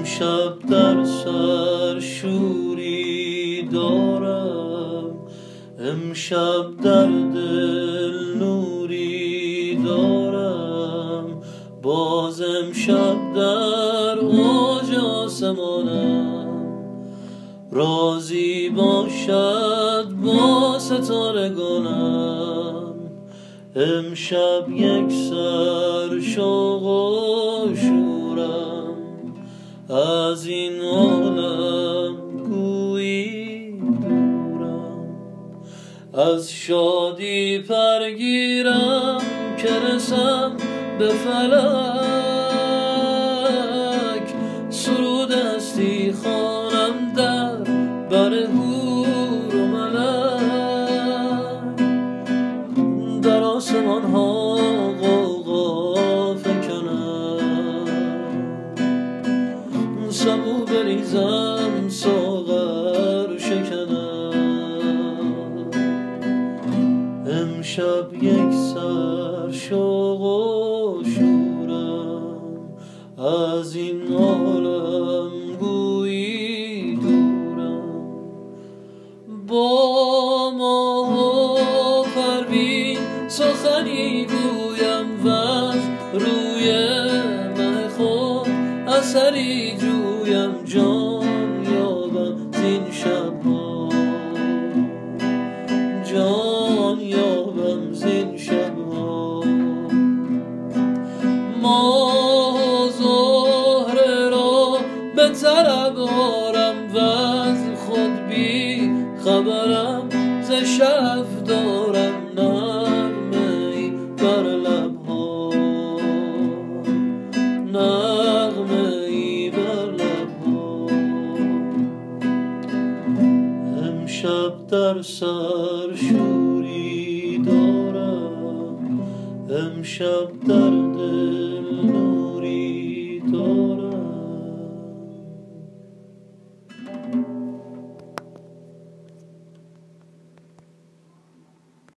امشب در سر شوری دارم، امشب در دل نوری دارم، باز امشب در اوج آسمانم راضی باشد با ستارگانم. امشب یک سر شوق و شورم، از این عالم گویی دورم، از شادی پرگیرم که رسم به فلک، سرودستی خوانم در بر حور و ملک، در آسمان ها غوغا فکنم، سبو بریزم ساغر شکنم. امشب یک سر شوق و شورم، از این عالم گویی دورم، با ماه و پروین سخنی گویم وز روی مه خود اثری جویم، جان یابم زین شبها، جان یابم زین شبها. ماه زهره را به طلب آرم وز خود بی خبرم، ز شب دارم نغمه ای بر لبها، نغمه ای بر لبها. امشب در سر شوری دارم، امشب در دل نوری دارم.